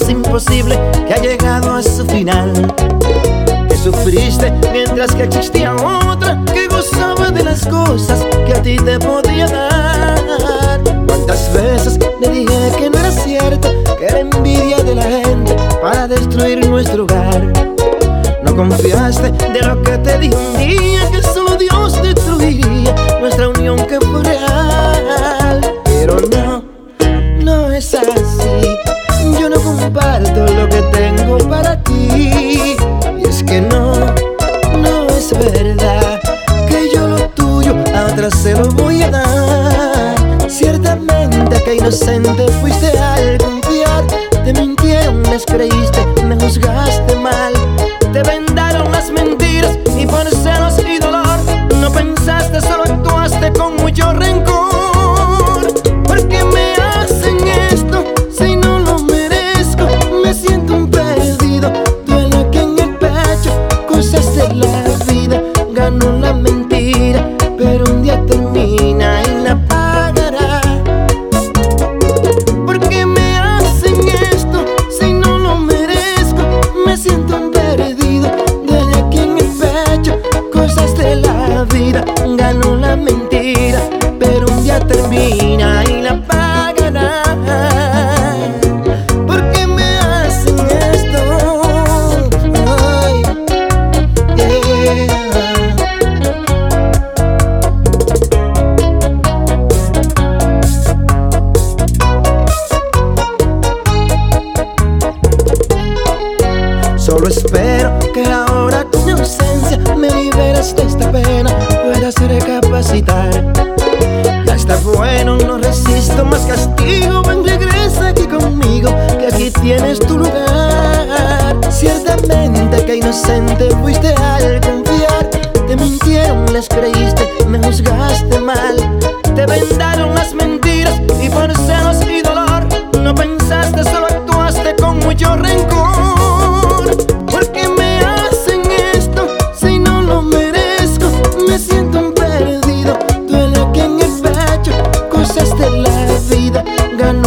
es imposible que ha llegado a su final. Que sufriste mientras que existía otra que gozaba de las cosas que a ti te podía dar. Cuántas veces le dije que no era cierto, que era envidia de la gente para destruir nuestro hogar. No confiaste de lo que te dije un día, que solo Dios destruiría nuestra unión que fue real. Pero no es así. Yo no comparto lo que tengo para ti. Y es que no es verdad que yo lo tuyo a otra se lo voy a dar. Ciertamente que inocente fuiste al confiar. Te mintieron, les creíste, me juzgaste mal. Te vendaron las mentiras y por celos y dolor no pensaste, solo actuaste con mucho rencor. ¿Por qué me hacen esto si no lo merezco? Me siento un perdido, duele aquí en el pecho. Cosas de la vida, ganó la mentira, pero un día termina y la pagará. ¿Por qué me hacen esto si no lo merezco? Me siento un perdido, duele aquí en el pecho. Cosas de la vida, ganó la mentira, pero un día termina y la pagará. ¿Por qué me hacen esto? Ay, yeah. Solo espero que ahora con mi ausencia me liberes de esta pena, puedas recapacitar. Ya está bueno, no resisto más castigo. Ven, regresa aquí conmigo, que aquí tienes tu lugar. Ciertamente que inocente fuiste al confiar. Te mintieron, les creíste, me juzgaste mal. Te vendaron las mentiras y por celos y dolor no pensaste, solo actuaste con mucho rencor. ¿Por qué me hacen esto si no lo merezco? Me siento un perdido, duele aquí en el pecho. Cosas de la vida, ganó